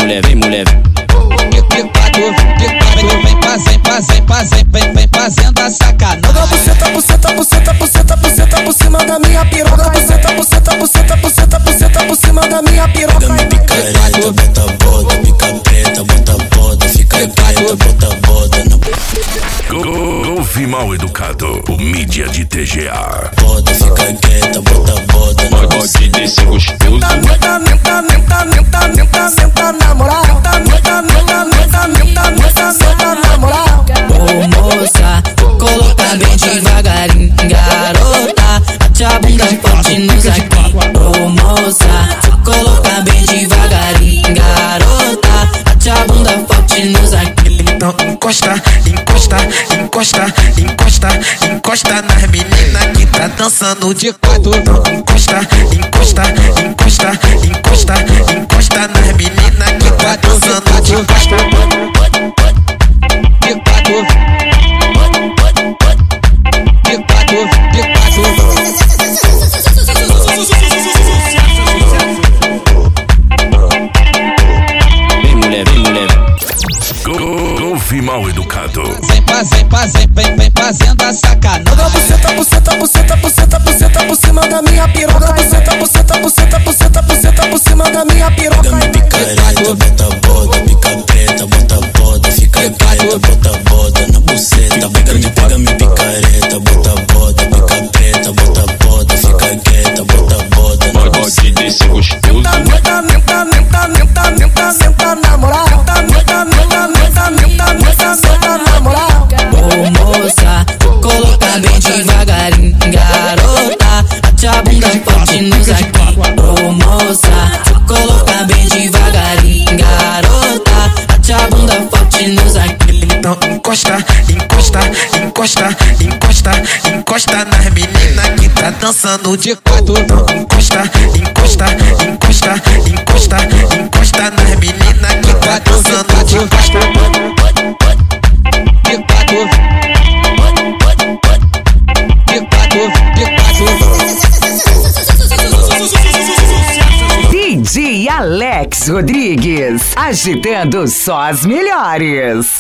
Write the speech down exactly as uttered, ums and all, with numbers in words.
mulher, vem mulher. Vem fazendo, fazendo, fazendo, vem, vem fazendo a sacanagem. Joga buceta, buceta, buceta, buceta, buceta por cima da minha piroca. Buceta, buceta, buceta, buceta, buceta por cima da minha piroca. Fica picareta, bota bota, fica preta, bota bota, fica preta, bota bota. Golfe Mal Educado, o mídia de T G A. Bota, fica quieta, bota bota. Pode descer gostoso. Nenta, nenta, nenta, nenta, nenta, nenta, nenta na moral. Nenta, nenta, nenta, nenta, nenta, nenta, nenta na moral. Ô moça, coloca bem devagarinho, garota. Bate a bunda forte nos aqui. Ô moça, coloca bem devagarinho, garota. Bate a bunda forte nos aqui. Então encosta, encosta, encosta, encosta, encosta nas meninas que tá dançando de quatro. Então encosta, encosta, encosta, encosta, encosta nas meninas que tá dançando de quatro. De quatro, de quatro, de quatro. Vem mulher, vem mulher. Golfe Mal Educado. Vem fazendo, fazendo, vem, vem fazendo a sacanagem. Joga buceta, buceta, buceta, buceta, buceta por cima da minha piroca. Buceta, buceta, buceta, buceta, buceta por cima da minha piroca. Fica picareta, bota bota, fica preta, bota bota, fica preta, bota bota na buceta. Pega me pega me picareta, bota bota, fica preta, bota bota, fica quieta, bota bota. Pode descer gostoso. Nenta, nenta, nenta, nenta, nenta, nenta, nenta na moral. Nenta, nenta, nenta, nenta, nenta, nenta, nenta na moral. Ô moça, coloca bem devagarinho, garota. Bate a bunda forte nos aqui. Ô moça, coloca bem devagarinho, garota. Bate a bunda forte nos aqui. Então encosta, encosta, encosta, encosta, encosta nas meninas que tá dançando de quatro. Então encosta, encosta, encosta, encosta, encosta nas meninas que tá dançando de quatro. De quatro, de quatro, de quatro. D J Alex Rodrigues, agitando só as melhores.